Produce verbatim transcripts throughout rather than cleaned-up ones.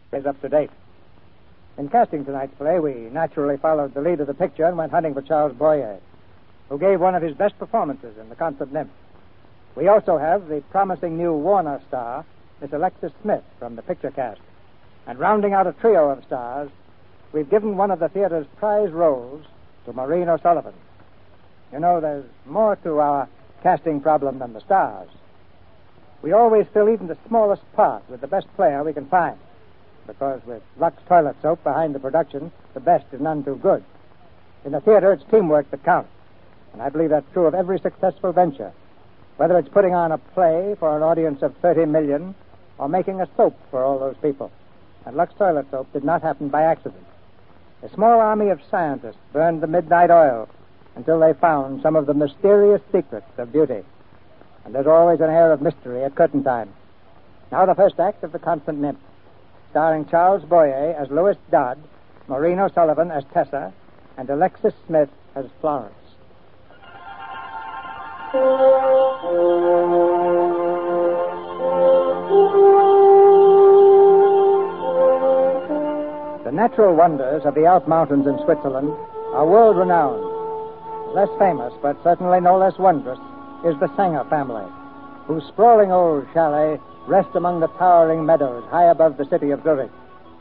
is up to date. In casting tonight's play, we naturally followed the lead of the picture and went hunting for Charles Boyer, who gave one of his best performances in The Constant Nymph. We also have the promising new Warner star, Miss Alexis Smith, from the picture cast. And rounding out a trio of stars, we've given one of the theater's prize roles to Maureen O'Sullivan. You know, there's more to our casting problem than the stars. We always fill even the smallest part with the best player we can find, because with Lux Toilet Soap behind the production, the best is none too good. In the theater, it's teamwork that counts, and I believe that's true of every successful venture, whether it's putting on a play for an audience of thirty million or making a soap for all those people. And Lux Toilet Soap did not happen by accident. A small army of scientists burned the midnight oil until they found some of the mysterious secrets of beauty. And there's always an air of mystery at curtain time. Now the first act of The Constant Nymph, starring Charles Boyer as Louis Dodd, Maureen O'Sullivan as Tessa, and Alexis Smith as Florence. The natural wonders of the Alp Mountains in Switzerland are world-renowned. Less famous, but certainly no less wondrous, is the Sanger family, whose sprawling old chalet rests among the towering meadows high above the city of Zurich.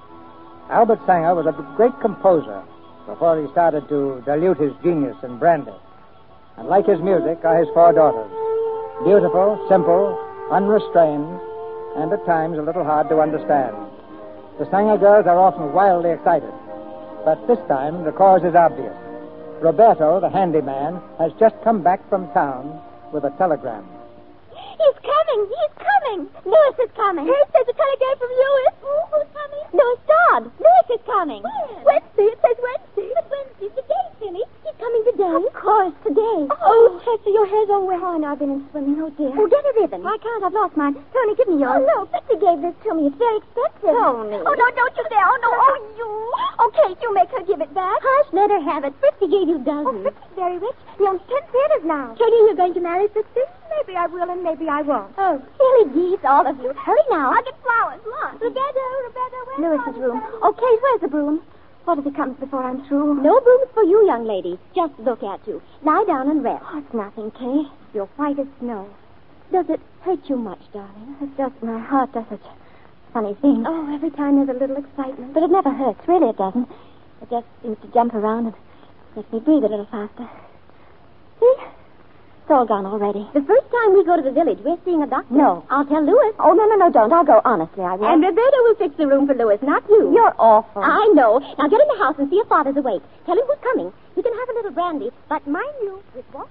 Albert Sanger was a great composer before he started to dilute his genius in brandy. And like his music are his four daughters, beautiful, simple, unrestrained, and at times a little hard to understand. The Sanger girls are often wildly excited, but this time the cause is obvious. Roberto, the handyman, has just come back from town with a telegram. He's coming! He's coming! Louis is coming! Hey, it says a telegram from Louis. Oh, who's coming? Louis Dodd. Louis is coming. When? Wednesday. It says Wednesday. But Wednesday's today, silly. He's coming today. Of course, today. Oh, oh Tessa, your hair's all wet. Oh, no, I've been in swimming. Oh, dear. Oh, get a ribbon. I can't. I've lost mine. Tony, give me yours. Oh, no. Betsy gave this to me. It's very expensive. Tony. Oh, no, don't you dare. Oh, no. Oh, you. Okay, you make her give it back. Hush, let her have it. Fritzy gave you dozens. Oh, Fritzy's very rich. He owns ten theaters now. Tony, you're going to marry Fritzy? Maybe I will and maybe I won't. Oh, silly geese, all of you. Hurry now. I'll get flowers. Look. Roberto, Roberto, where's Louis's room? Okay, where's the broom? What if he comes before I'm through? No brooms for you, young lady. Just look at you. Lie down and rest. Oh, it's nothing, Kay. You're white as snow. Does it hurt you much, darling? It's just my heart does such a funny thing. Oh, every time there's a little excitement. But it never hurts. Really, it doesn't. It just seems to jump around and makes me breathe a little faster. See? It's all gone already. The first time we go to the village, we're seeing a doctor. No. I'll tell Louis. Oh, no, no, no, don't. I'll go. Honestly, I will. And Roberta will fix the room for Louis, not you. You're awful. I know. Now get in the house and see if Father's awake. Tell him who's coming. You can have a little brandy, but mind you, with water.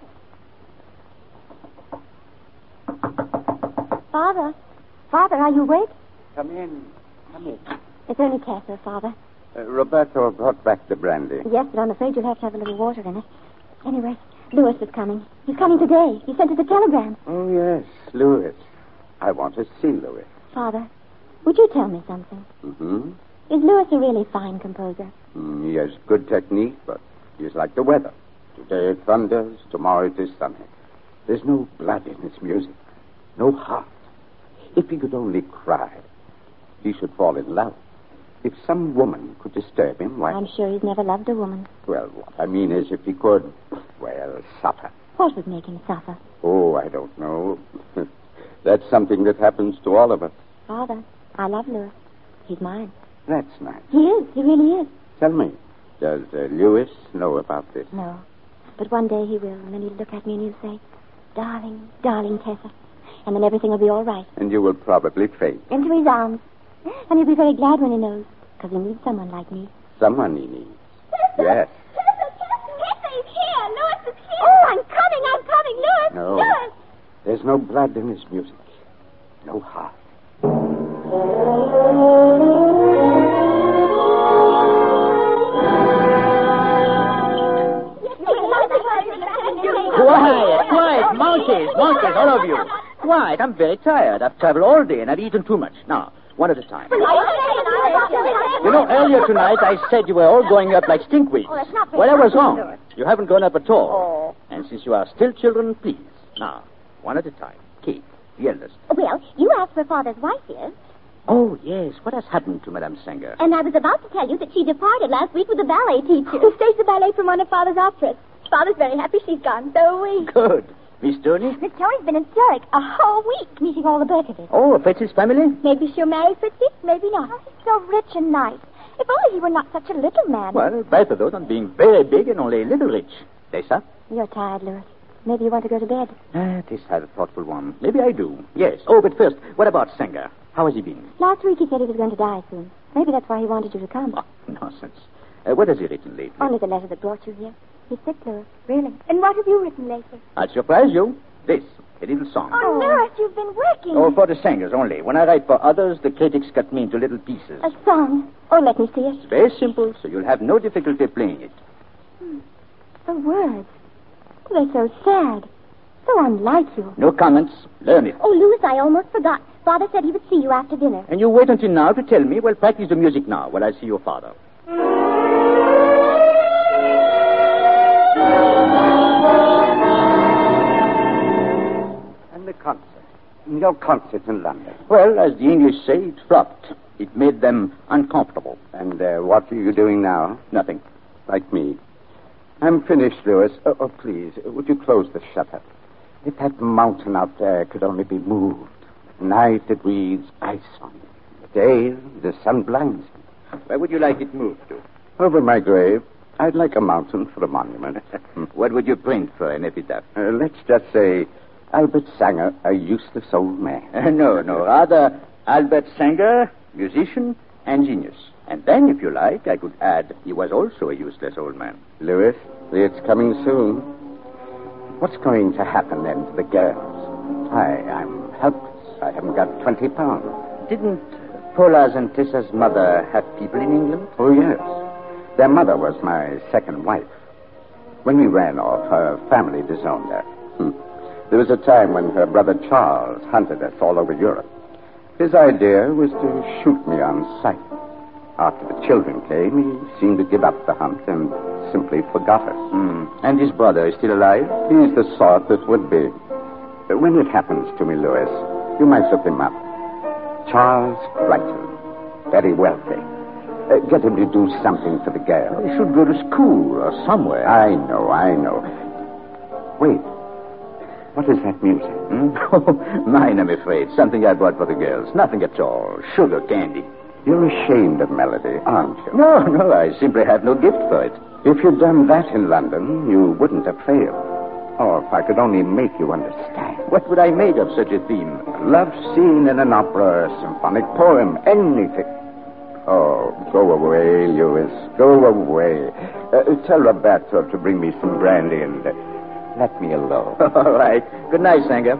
Father. Father, are you awake? Come in. Come in. It's only Tessa, Father. Uh, Roberto brought back the brandy. Yes, but I'm afraid you'll have to have a little water in it. Anyway, Louis is coming. He's coming today. He sent us a telegram. Oh, yes, Louis. I want to see Louis. Father, would you tell me something? Mm-hmm. Is Louis a really fine composer? Mm, he has good technique, but he's like the weather. Today it thunders, tomorrow it is sunny. There's no blood in his music, no heart. If he could only cry, he should fall in love. If some woman could disturb him, why... I'm sure he's never loved a woman. Well, what I mean is if he could, well, suffer. What would make him suffer? Oh, I don't know. That's something that happens to all of us. Father, I love Louis. He's mine. That's nice. He is. He really is. Tell me, does uh, Louis know about this? No. But one day he will, and then he'll look at me and he'll say, darling, darling Tessa. And then everything will be all right. And you will probably faint. Into his arms. And he'll be very glad when he knows, because he needs someone like me. Someone he needs. Yes. Tessa is here. Louis is here. Oh, I'm coming. I'm coming. Louis. No. Louis. There's no blood in his music. No heart. Quiet, quiet. Monkeys, monkeys, all of you. Quiet. I'm very tired. I've traveled all day and I've eaten too much. Now, one at a time. You know, earlier tonight I said you were all going up like stinkweeds. Well, I was wrong. You haven't gone up at all. And since you are still children, please. Now, one at a time. Kate, the eldest. Well, you asked where Father's wife is. Oh, yes. What has happened to Madame Sanger? And I was about to tell you that she departed last week with the ballet teacher. Who staged the ballet from one of Father's operas. Father's very happy she's gone. So are we. Good. Miss Tony? Miss Tony's been in Zurich a whole week meeting all the Berkovits. Oh, Fritz's family? Maybe she'll marry Fritzy, maybe not. Oh, he's so rich and nice. If only he were not such a little man. Well, better, though, than being very big and only a little rich. Lisa? You're tired, Louis. Maybe you want to go to bed. Ah, this had a thoughtful one. Maybe I do. Yes. Oh, but first, what about Sanger? How has he been? Last week he said he was going to die soon. Maybe that's why he wanted you to come. Oh, nonsense. Uh, what has he written lately? Only the letter that brought you here. He's sick, Louis. Really. And what have you written lately? I'll surprise you. This, a little song. Oh, Louis, you've been working. Oh, for the Sangers only. When I write for others, the critics cut me into little pieces. A song? Oh, let me see it. It's very simple, so you'll have no difficulty playing it. Hmm. The words. They're so sad. So unlike you. No comments. Learn it. Oh, Louis, I almost forgot. Father said he would see you after dinner. And you wait until now to tell me. Well, practice the music now while I see your father. And the concert. Your concert in London. Well, as the English say, it flopped. It made them uncomfortable. And uh, what are you doing now? Nothing. Like me. I'm finished, Louis. Oh, oh, please, would you close the shutter? If that mountain out there could only be moved. At night it reads ice on it. The day, the sun blinds me. Where would you like it moved to? Over my grave. I'd like a mountain for a monument. What would you print for an epitaph? Uh, let's just say, Albert Sanger, a useless old man. Uh, no, no. Rather, Albert Sanger, musician and genius. And then, if you like, I could add he was also a useless old man. Louis, it's coming soon. What's going to happen then to the girls? I, I'm helpless. I haven't got twenty pounds. Didn't Paula's and Tessa's mother have people in England? Oh, yes. Their mother was my second wife. When we ran off, her family disowned her. Hmm. There was a time when her brother Charles hunted us all over Europe. His idea was to shoot me on sight. After the children came, he seemed to give up the hunt and simply forgot us. Mm. And his brother is still alive? He's the sort that would be. When it happens to me, Louis, you might look him up. Charles Brighton. Very wealthy. Uh, get him to do something for the girl. He should go to school or somewhere. I know, I know. Wait. What is that music? Hmm? Oh, mine, I'm afraid. Something I bought for the girls. Nothing at all. Sugar candy. You're ashamed of melody, aren't you? No, no, I simply have no gift for it. If you'd done that in London, you wouldn't have failed. Oh, if I could only make you understand. What would I make of such a theme? A love scene in an opera, a symphonic poem, anything. Oh, go away, Louis. Go away. Uh, tell Roberto to bring me some brandy and uh, let me alone. All right. Good night, Sanger.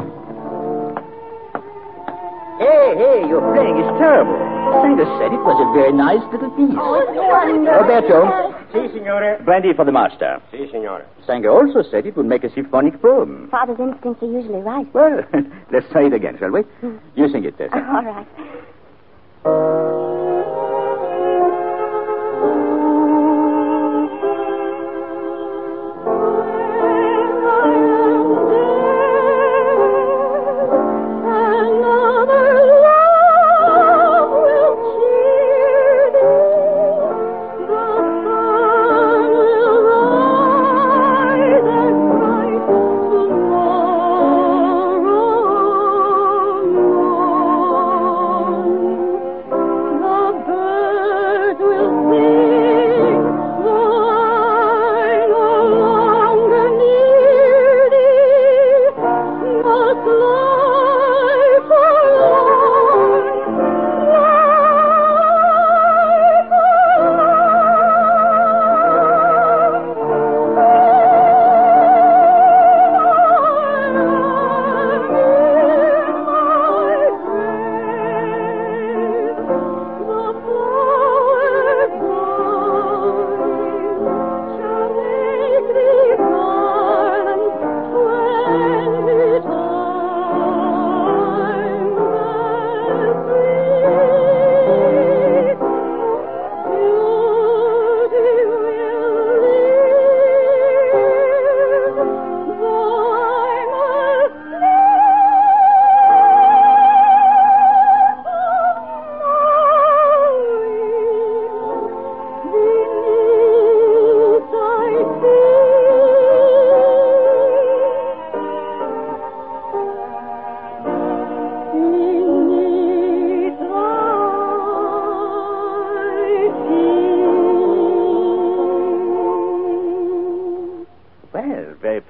Hey, hey, your playing is terrible. Sanger said it was a very nice little piece. Oh, it's wonderful. Roberto. Si, signore. Brandy for the master. Si, signore. Sanger also said it would make a symphonic poem. Father's instincts are usually right. Well, let's try it again, shall we? You sing it, Tessa. All right.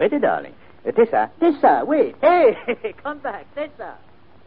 Pretty darling. Uh, Tessa, Tessa, wait. Hey, come back, Tessa.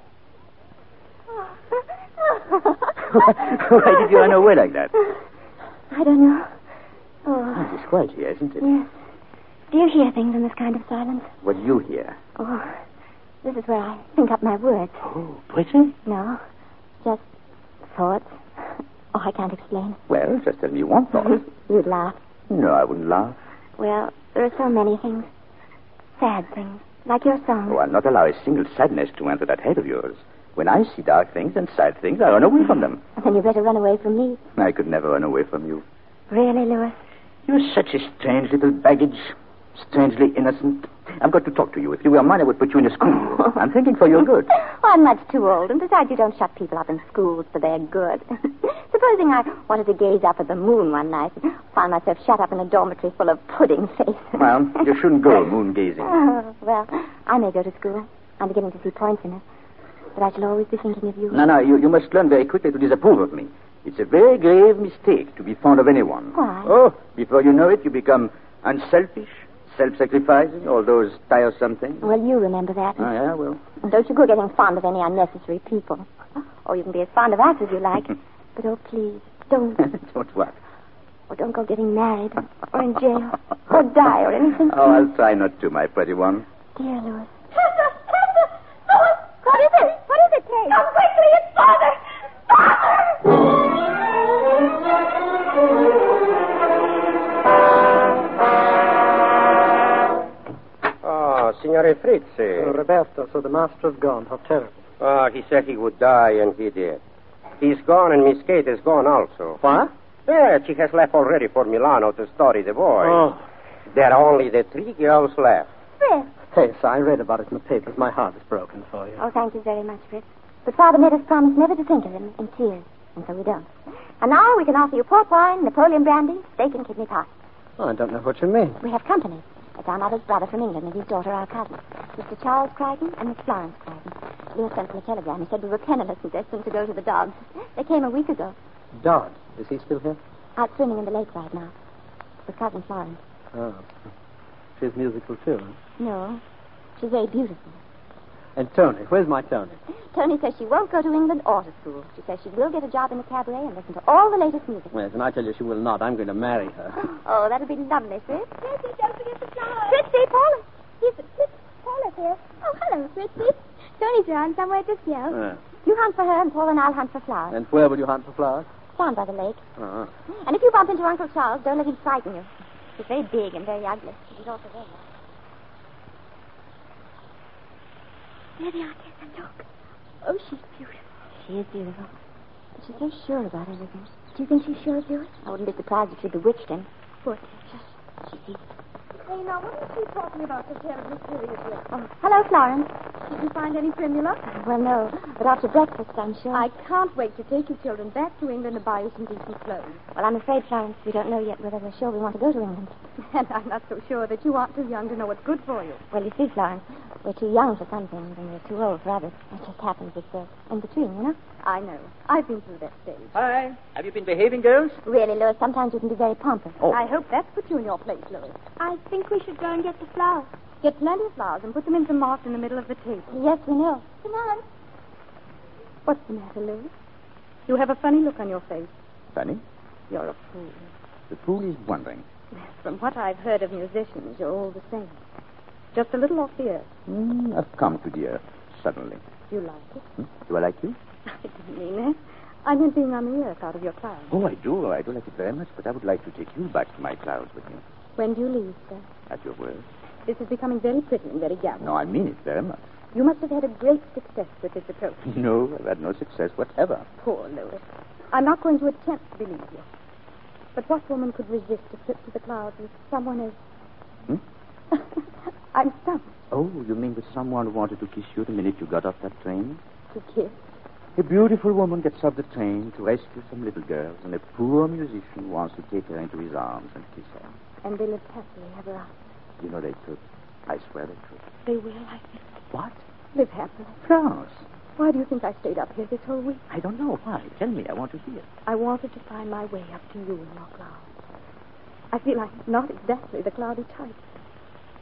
Why did you run away like that? I don't know. Oh. It's quiet here, isn't it? Yes. Do you hear things in this kind of silence? What do you hear? Oh, this is where I think up my words. Oh, pretty? No, just thoughts. Oh, I can't explain. Well, just tell me one thought. You'd laugh. No, I wouldn't laugh. Well, there are so many things. Sad things, like your song. Oh, I'll not allow a single sadness to enter that head of yours. When I see dark things and sad things, I run away from them. Then you better run away from me. I could never run away from you. Really, Louis? You're such a strange little baggage. Strangely innocent. I'm going to talk to you. If you were mine, I would put you in a school. I'm thinking for your good. Oh, I'm much too old. And besides, you don't shut people up in schools for their good. Supposing I wanted to gaze up at the moon one night and find myself shut up in a dormitory full of pudding faces. Well, you shouldn't go moon gazing. Oh, well, I may go to school. I'm beginning to see points in it. But I shall always be thinking of you. No, no, you, you must learn very quickly to disapprove of me. It's a very grave mistake to be fond of anyone. Why? Oh, before you know it, you become unselfish, self-sacrificing, all those tiresome things. Well, you remember that. Oh, yeah, well. And don't you go getting fond of any unnecessary people. Or you can be as fond of us as you like. But, oh, please, don't. Don't what? Or don't go getting married. Or in jail. Or die or anything. Oh, I'll try not to, my pretty one. Dear Louis. Tessa! Tessa! Louis! What is it? What is it, Kate? Come quickly, it's Father! Oh, Signore Frizzi. Oh, Roberto, so the master's gone. How terrible. Oh, he said he would die, and he did. He's gone, and Miss Kate is gone also. What? Yeah, she has left already for Milano to study the boy. Oh. There are only the three girls left. Fritz. Tess, I read about it in the papers. My heart is broken for you. Oh, thank you very much, Fritz. But Father made us promise never to think of him in tears. And so we don't. And now we can offer you port wine, Napoleon brandy, steak and kidney pie. Oh, I don't know what you mean. We have company. It's our mother's brother from England and his daughter, our cousin. Mister Charles Crichton and Miss Florence Crichton. Lewis sent them a telegram. He said we were penniless and destined to go to the dogs. They came a week ago. Dodd, is he still here? Out swimming in the lake right now. With Cousin Florence. Oh. She's musical, too, huh? No. She's very beautiful. And Tony. Where's my Tony? Tony says she won't go to England or to school. She says she will get a job in the cabaret and listen to all the latest music. Yes, and I tell you she will not. I'm going to marry her. Oh, that'll be lovely, Fritz. Fritzy, don't forget the flowers. Fritzy, Paula. Here's Fritz. Paula's here. Oh, hello, Fritzy. Tony's around somewhere just here. Uh, You hunt for her and Paul and I'll hunt for flowers. and where will you hunt for flowers? Down by the lake. Uh-huh. And if you bump into Uncle Charles, don't let him frighten you. He's very big and very ugly. He's also very ugly. There they are, Tessa, look. Oh, she's beautiful. She is beautiful. But she's so sure about everything. Do you think she's sure of yours? I wouldn't be surprised if she bewitched him. Poor Tessa. She sees. Hey, now, what is she talking about so terribly seriously? Oh, hello, Florence. Did you find any primula? Well, no. But after breakfast, I'm sure. I can't wait to take you children back to England and buy you some decent clothes. Well, I'm afraid, Florence, we don't know yet whether we're sure we want to go to England. And I'm not so sure that you aren't too young to know what's good for you. Well, you see, Florence, we're too young for some things and we're too old for others. It just happens it's uh, in between, you know? I know. I've been through that stage. Hi. Have you been behaving, girls? Really, Louis, sometimes you can be very pompous. Oh. I hope that's put you in your place, Louis. I think we should go and get the flowers. Get plenty of flowers and put them in some marked in the middle of the table. Yes, we know. Come on. What's the matter, Louis? You have a funny look on your face. Funny? You're a fool. The fool is wondering. From what I've heard of musicians, you're all the same. Just a little off the earth. Mm, I've come to the earth, suddenly. Do you like it? Hmm? Do I like you? I didn't mean that. I meant being on the earth out of your clouds. Oh, I do. I do like it very much, but I would like to take you back to my clouds with me. When do you leave, sir? At your word. This is becoming very pretty and very gallant. No, I mean it very much. You must have had a great success with this approach. No, I've had no success whatever. Poor Louis. I'm not going to attempt to believe you. But what woman could resist a trip to the clouds with someone as... Hmm? I'm stumped. Oh, you mean with someone who wanted to kiss you the minute you got off that train? To kiss. A beautiful woman gets off the train to rescue some little girls, and a poor musician wants to take her into his arms and kiss her. And they live happily ever after. You know they could. I swear they could. They will, I think. What? Live happily. France. Why do you think I stayed up here this whole week? I don't know. Why? Tell me. I want to hear. I wanted to find my way up to you in your clouds. I feel I'm not exactly the cloudy type.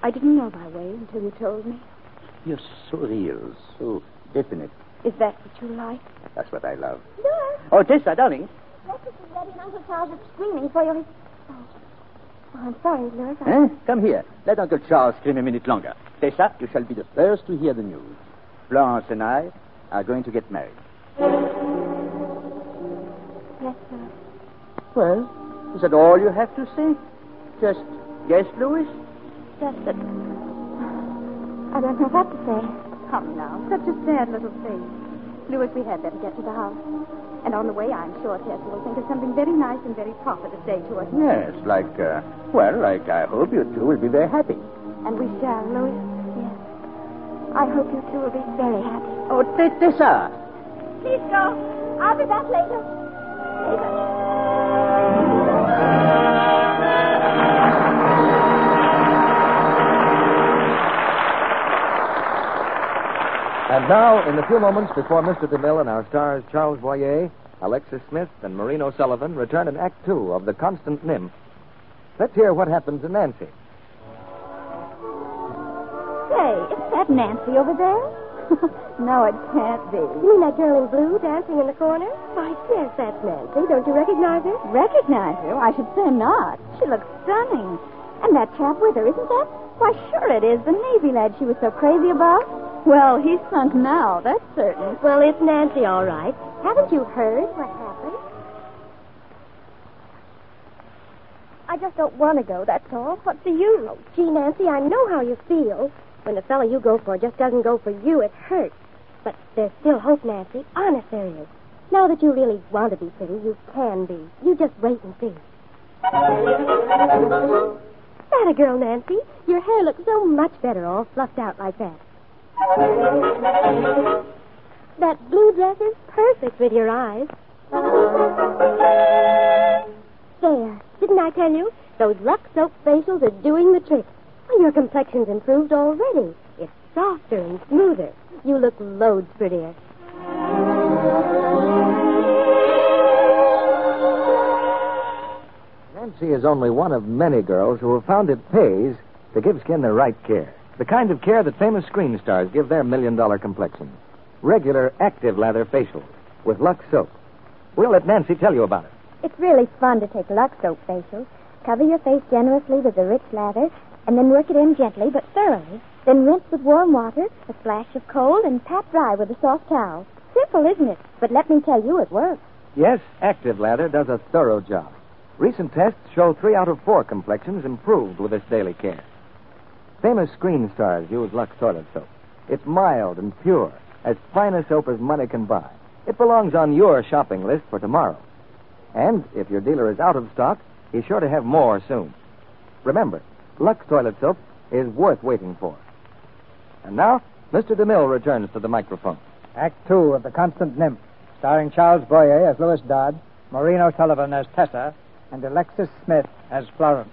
I didn't know my way until you told me. You're so real, so definite. Is that what you like? That's what I love. Louis, Oh, Tessa, darling. breakfast is ready and Uncle Charles is screaming for you. Oh, oh I'm sorry, Louis. I... Eh? Come here. Let Uncle Charles scream a minute longer. Tessa, you shall be the first to hear the news. Florence and I are going to get married. Yes, sir. Well, is that all you have to say? Just guess, Louis? Just that... I don't know what to say. Come now, such a sad little face. Louis, we had better get to the house. And on the way, I'm sure Tessa will think of something very nice and very proper to say to us. Yes, like, uh, well, like I hope you two will be very happy. And we shall, Louis. Yes. I hope you two will be very happy. Oh, T- Tessa. Please go. I'll be back later. Later. And now, in the few moments before Mister DeMille and our stars Charles Boyer, Alexis Smith, and Maureen O'Sullivan return in Act Two of The Constant Nymph, let's hear what happens to Nancy. Say, is that Nancy over there? No, it can't be. You mean that girl in blue dancing in the corner? Why, yes, that's Nancy. Don't you recognize her? Recognize her? I should say not. She looks stunning. And that chap with her, isn't that? Why, sure it is. The Navy lad she was so crazy about. Well, he's sunk now, that's certain. Well, it's Nancy, all right. Haven't you heard what happened? I just don't want to go, that's all. What's the use? Oh, gee, Nancy, I know how you feel. When the fellow you go for just doesn't go for you, it hurts. But there's still hope, Nancy. Honest, there is. Now that you really want to be pretty, you can be. You just wait and see. That a girl, Nancy. Your hair looks so much better all fluffed out like that. That blue dress is perfect with your eyes. There. Didn't I tell you? Those Lux Soap facials are doing the trick. Well, your complexion's improved already. It's softer and smoother. You look loads prettier. Nancy is only one of many girls who have found it pays to give skin the right care. The kind of care that famous screen stars give their million-dollar complexions. Regular active lather facials with Lux Soap. We'll let Nancy tell you about it. It's really fun to take Lux Soap facials. Cover your face generously with the rich lather, and then work it in gently but thoroughly. Then rinse with warm water, a splash of cold, and pat dry with a soft towel. Simple, isn't it? But let me tell you, it works. Yes, active lather does a thorough job. Recent tests show three out of four complexions improved with this daily care. Famous screen stars use Lux toilet soap. It's mild and pure, as fine a soap as money can buy. It belongs on your shopping list for tomorrow. And if your dealer is out of stock, he's sure to have more soon. Remember, Lux toilet soap is worth waiting for. And now, Mister DeMille returns to the microphone. Act Two of The Constant Nymph, starring Charles Boyer as Louis Dodd, Maureen O'Sullivan as Tessa, and Alexis Smith as Florence.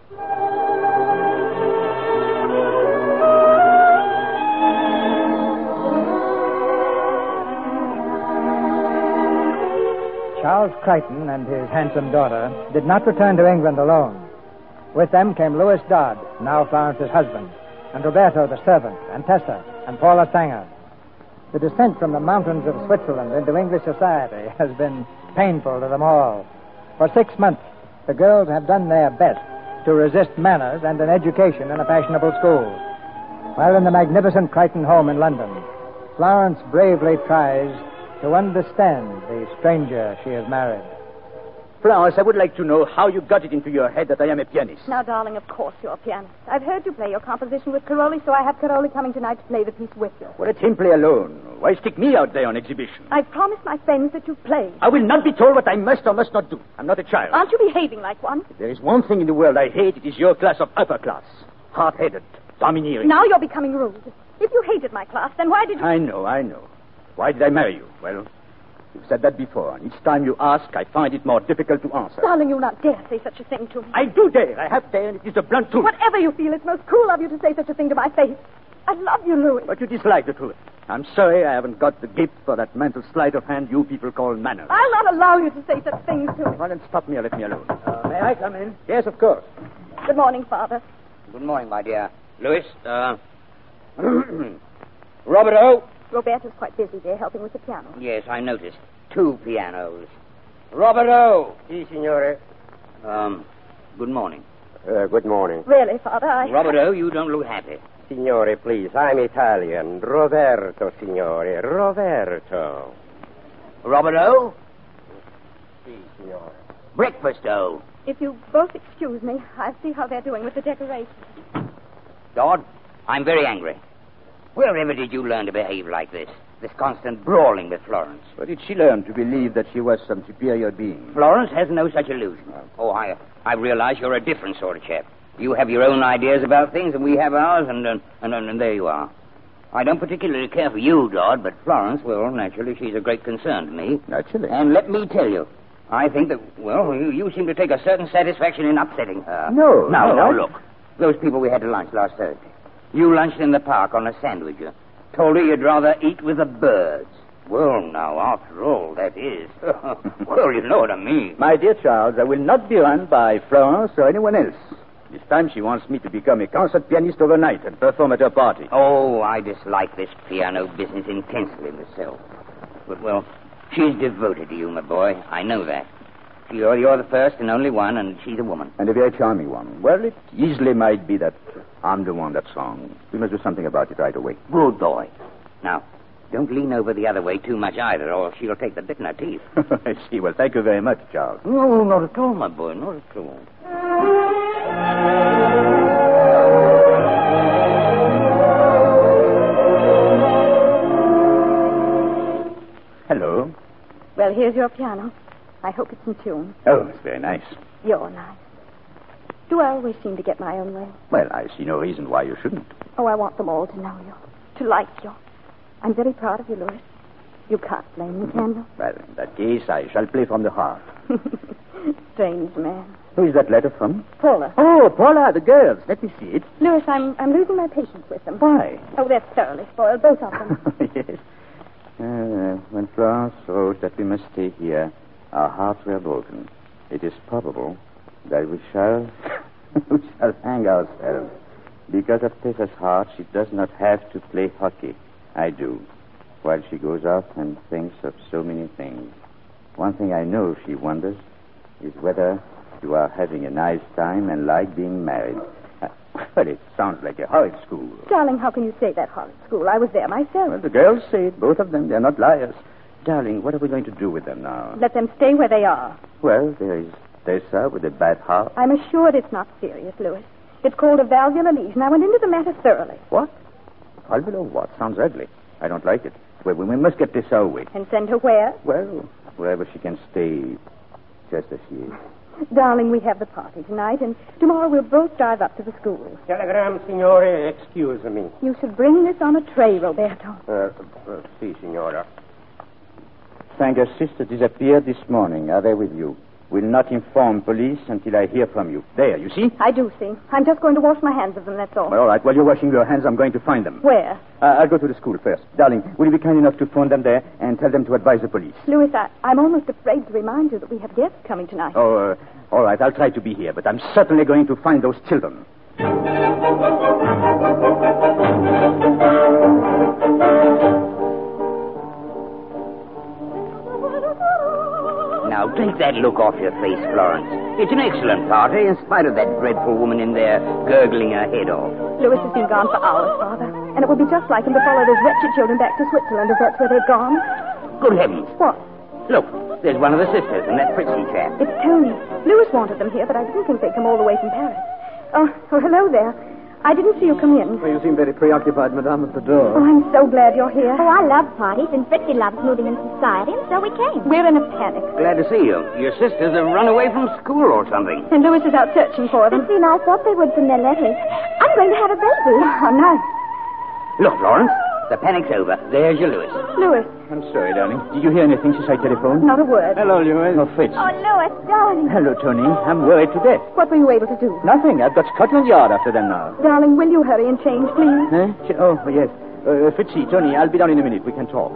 Charles Crichton and his handsome daughter did not return to England alone. With them came Louis Dodd, now Florence's husband, and Roberto the servant, and Tessa, and Paula Sanger. The descent from the mountains of Switzerland into English society has been painful to them all. For six months, the girls have done their best to resist manners and an education in a fashionable school. While in the magnificent Crichton home in London, Florence bravely tries to understand the stranger she has married. Florence, I would like to know how you got it into your head that I am a pianist. Now, darling, of course you're a pianist. I've heard you play your composition with Caroli, so I have Caroli coming tonight to play the piece with you. Well, let him play alone. Why stick me out there on exhibition? I've promised my friends that you play. I will not be told what I must or must not do. I'm not a child. Aren't you behaving like one? If there is one thing in the world I hate, it is your class of upper class. Hard-headed, domineering. Now you're becoming rude. If you hated my class, then why did you... I know, I know. Why did I marry you? Well, you've said that before, and each time you ask, I find it more difficult to answer. Darling, you'll not dare say such a thing to me. I do dare. I have dare, and it is the blunt truth. Whatever you feel, it's most cruel of you to say such a thing to my face. I love you, Louis. But you dislike the truth. I'm sorry I haven't got the gift for that mental sleight of hand you people call manners. I'll not allow you to say such things to me. Well, then stop me or let me alone. Uh, may I come in? Yes, of course. Good morning, Father. Good morning, my dear. Louis, uh... Roberto? Roberto's quite busy there helping with the piano. Yes, I noticed. Two pianos. Roberto! Si, signore. Um, good morning. Uh, good morning. Really, Father, I... Roberto, you don't look happy. Signore, please. I'm Italian. Roberto, signore. Roberto. Roberto? Si, signore. Breakfasto. If you both excuse me, I'll see how they're doing with the decorations. Dodd, I'm very angry. Wherever did you learn to behave like this? This constant brawling with Florence. Where did she learn to believe that she was some superior being? Florence has no such illusion. Oh, I, I realize you're a different sort of chap. You have your own ideas about things, and we have ours, and, uh, and, and, and there you are. I don't particularly care for you, Dodd, but Florence, well, naturally, she's a great concern to me. Naturally. And let me tell you, I think that, well, you, you seem to take a certain satisfaction in upsetting her. No, Now, no, now, I- look. Those people we had to lunch last Thursday. You lunched in the park on a sandwich. You told her you'd rather eat with the birds. Well, now, after all, that is... well, you know what I mean. My dear Charles, I will not be run by Florence or anyone else. This time she wants me to become a concert pianist overnight and perform at her party. Oh, I dislike this piano business intensely myself. But, well, she's devoted to you, my boy. I know that. You're, you're the first and only one, and she's a woman. And a very charming one. Well, it easily might be that I'm the one that's wrong. We must do something about it right away. Good boy. Now, don't lean over the other way too much either, or she'll take the bit in her teeth. I see. Well, thank you very much, Charles. No, not at all, my boy, not at all. Hello. Well, here's your piano. I hope it's in tune. Oh, it's very nice. You're nice. Do I always seem to get my own way? Well, I see no reason why you shouldn't. Oh, I want them all to know you, to like you. I'm very proud of you, Louis. You can't blame me, can you? Well, in that case, I shall play from the heart. Strange man. Who is that letter from? Paula. Oh, Paula, the girls. Let me see it. Louis, I'm I'm losing my patience with them. Why? Oh, they're thoroughly spoiled, both of them. Yes. Uh, when Florence wrote that we must stay here, our hearts were broken. It is probable that we shall we shall hang ourselves. Because of Tessa's heart, she does not have to play hockey. I do. While she goes off and thinks of so many things. One thing I know she wonders is whether you are having a nice time and like being married. Uh, well, it sounds like a horrid school. Darling, how can you say that horrid school? I was there myself. Well, the girls say it, both of them. They're not liars. Darling, what are we going to do with them now? Let them stay where they are. Well, there is Tessa with a bad heart. I'm assured it's not serious, Louis. It's called a valvular lesion. I went into the matter thoroughly. What? Valvular what? Sounds ugly. I don't like it. Well, we must get Tessa away. And send her where? Well, wherever she can stay, just as she is. Darling, we have the party tonight, and tomorrow we'll both drive up to the school. Telegram, signore. Excuse me. You should bring this on a tray, Roberto. Uh, uh, si, signora. Sanger's sister disappeared this morning. Are they with you? Will not inform police until I hear from you. There, you see? I do see. I'm just going to wash my hands of them, that's all. Well, all right. While you're washing your hands, I'm going to find them. Where? Uh, I'll go to the school first. Darling, will you be kind enough to phone them there and tell them to advise the police? Louis, I, I'm almost afraid to remind you that we have guests coming tonight. Oh, uh, all right. I'll try to be here, but I'm certainly going to find those children. Now, take that look off your face, Florence. It's an excellent party, in spite of that dreadful woman in there gurgling her head off. Louis has been gone for hours, Father. And it would be just like him to follow those wretched children back to Switzerland if that's where they've gone. Good heavens. What? Look, there's one of the sisters and that Fritzy chap. It's Tony. Louis wanted them here, but I didn't think they'd come all the way from Paris. Oh, oh hello there. I didn't see you come in. Well, you seem very preoccupied, Madame, at the door. Oh, I'm so glad you're here. Oh, I love parties, and Fritzy loves moving in society, and so we came. We're in a panic. Glad to see you. Your sisters have run away from school or something. And Louis is out searching for them. Fritzy and I thought they would from their letters. I'm going to have a baby. Oh, nice. Look, Florence, the panic's over. There's your Louis. Louis. I'm sorry, darling. Did you hear anything since I telephoned? Not a word. Hello, Louis. Oh, Fritz. Oh, Louis, darling. Hello, Tony. I'm worried to death. What were you able to do? Nothing. I've got Scotland Yard after them now. Darling, will you hurry and change, please? Eh? Ch- Oh, yes. Uh, Fritzy, Tony, I'll be down in a minute. We can talk.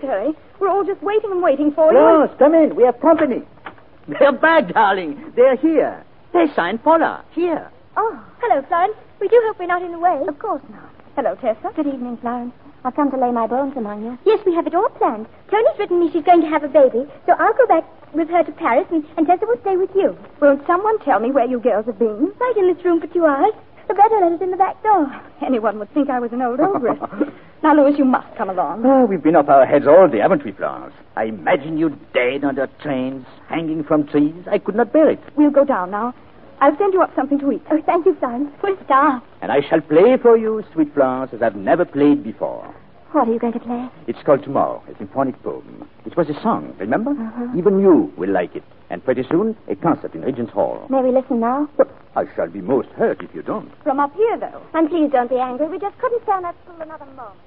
hurry. We're all just waiting and waiting for you. Florence, come in. We have company. They're back, darling. They're here. They signed Paula. Here. Oh, hello, Florence. We do hope we're not in the way. Of course not. Hello, Tessa. Good evening, Florence. I've come to lay my bones among you. Yes, we have it all planned. Tony's written me she's going to have a baby, so I'll go back with her to Paris, and, and Tessa will stay with you. Won't someone tell me where you girls have been? Right in this room for two hours. The better let us in the back door. Anyone would think I was an old ogress. Now, Louis, you must come along. Oh, we've been off our heads all day, haven't we, Florence? I imagine you dead under trains, hanging from trees. I could not bear it. We'll go down now. I'll send you up something to eat. Oh, thank you, Florence. We're starved. And I shall play for you, sweet Florence, as I've never played before. What are you going to play? It's called Tomorrow, a symphonic poem. It was a song, remember? Uh-huh. Even you will like it. And pretty soon, a concert in Regent's Hall. May we listen now? But I shall be most hurt if you don't. From up here, though. And please don't be angry. We just couldn't stand that for another moment.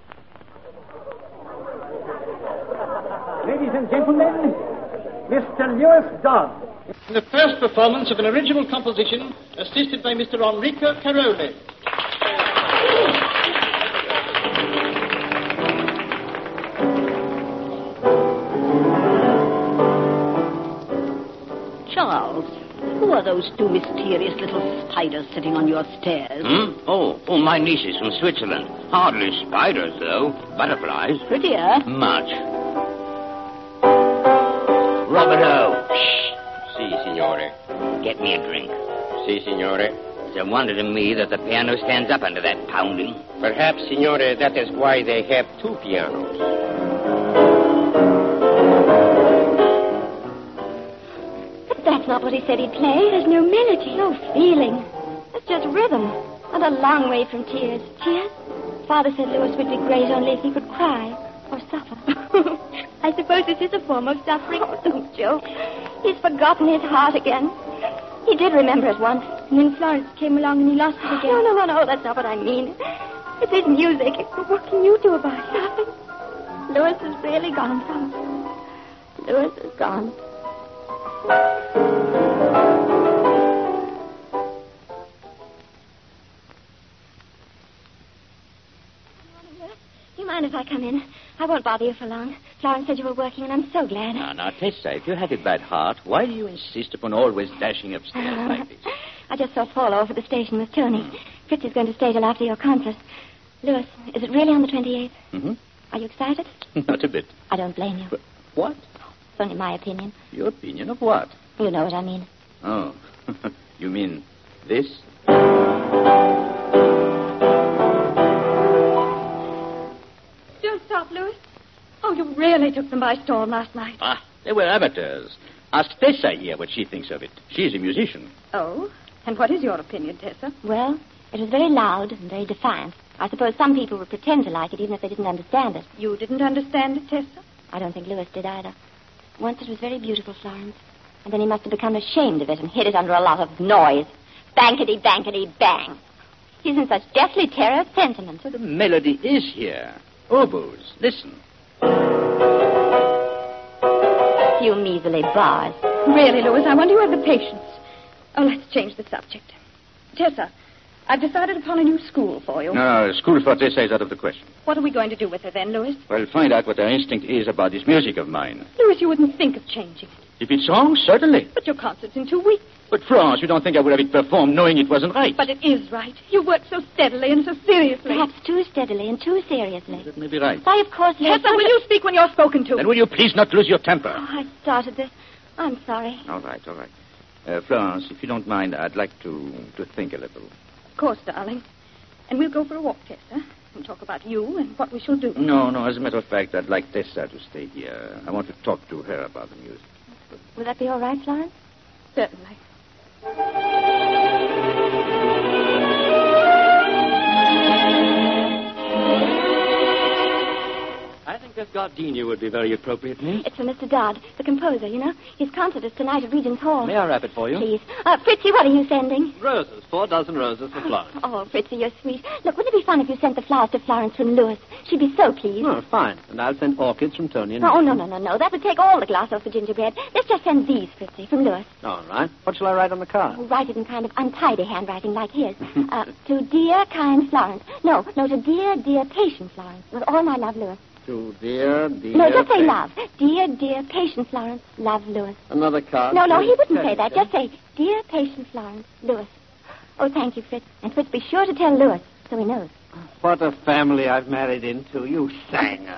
Ladies and gentlemen, Mister Lewis Dodd. The first performance of an original composition assisted by Mister Enrico Caroli. Charles, who are those two mysterious little spiders sitting on your stairs? Hmm? Oh, oh, my nieces from Switzerland. Hardly spiders, though. Butterflies. Prettier? Much. Roberto. Shh. Si, signore. Get me a drink. Si, signore. It's a wonder to me that the piano stands up under that pounding. Perhaps, signore, that is why they have two pianos. But that's not what he said he'd play. There's no melody, no feeling. It's just rhythm. And a long way from tears. Tears? Father said Louis would be great only if he could cry or suffer. I suppose this is a form of suffering. Oh, don't joke. He's forgotten his heart again. He did remember it once, and then Florence came along and he lost it again. No, no, no, no, that's not what I mean. It's his music. What can you do about it? Nothing. Louis is really gone from us. Louis is gone. Do you mind if I come in? I won't bother you for long. Florence said you were working, and I'm so glad. Now, now, Tessa, if you have a bad heart, why do you insist upon always dashing upstairs Uh, like this? I just saw Paul over at the station with Tony. Mm. Fritz is going to stay till after your concert. Louis, is it really on the twenty-eighth? Mm-hmm. Are you excited? Not a bit. I don't blame you. But what? It's only my opinion. Your opinion of what? You know what I mean. Oh, you mean this? Don't stop, Louis. Oh, you really took them by storm last night. Ah, they were amateurs. Ask Tessa here what she thinks of it. She's a musician. Oh? And what is your opinion, Tessa? Well, it was very loud and very defiant. I suppose some people would pretend to like it even if they didn't understand it. You didn't understand it, Tessa? I don't think Louis did either. Once it was very beautiful, Florence. And then he must have become ashamed of it and hid it under a lot of noise. Bankety, bankety, bang. He's in such deathly terror of sentiment. But the melody is here. Oboes, listen. You measly bars. Really, Louis, I wonder you have the patience. Oh, let's change the subject. Tessa, I've decided upon a new school for you. No, no, school for Tessa is out of the question. What are we going to do with her then, Louis? Well, find out what her instinct is about this music of mine. Louis, you wouldn't think of changing it. If it's wrong, certainly. But your concert's in two weeks. But, Florence, you don't think I would have it performed knowing it wasn't right? But it is right. You work so steadily and so seriously. Perhaps too steadily and too seriously. That may be right. Why, of course, yes. Tessa, will you speak when you're spoken to? Then will you please not lose your temper? Oh, I started this. I'm sorry. All right, all right. Uh, Florence, if you don't mind, I'd like to, to think a little. Of course, darling. And we'll go for a walk, Tessa, and talk about you and what we shall do. No, no, as a matter of fact, I'd like Tessa to stay here. I want to talk to her about the music. Will that be all right, Florence? Certainly. I think this gardenia would be very appropriate, Niece. It's for Mister Dodd, the composer, you know. His concert is tonight at Regent's Hall. May I wrap it for you? Please. Uh, Fritzy, what are you sending? Roses. Four dozen roses for Florence. Oh, Fritzy, you're sweet. Look, wouldn't it be fun if you sent the flowers to Florence from Louis? She'd be so pleased. Oh, fine. And I'll send orchids from Tony and... Oh, no, no, no, no. That would take all the glass off the gingerbread. Let's just send these, Fritzy, from Louis. All right. What shall I write on the card? Oh, write it in kind of untidy handwriting like his. um, to dear, kind Florence. No, no, to dear, dear, patient Florence. With all my love, Louis. To dear, dear... No, just say Patience. love. Dear, dear Patience Lawrence. Love, Louis. Another card? No, no, please? he wouldn't say that. Just say, dear Patience Lawrence. Louis. Oh, thank you, Fritz. And Fritz, be sure to tell Louis so he knows. What a family I've married into, you sanger.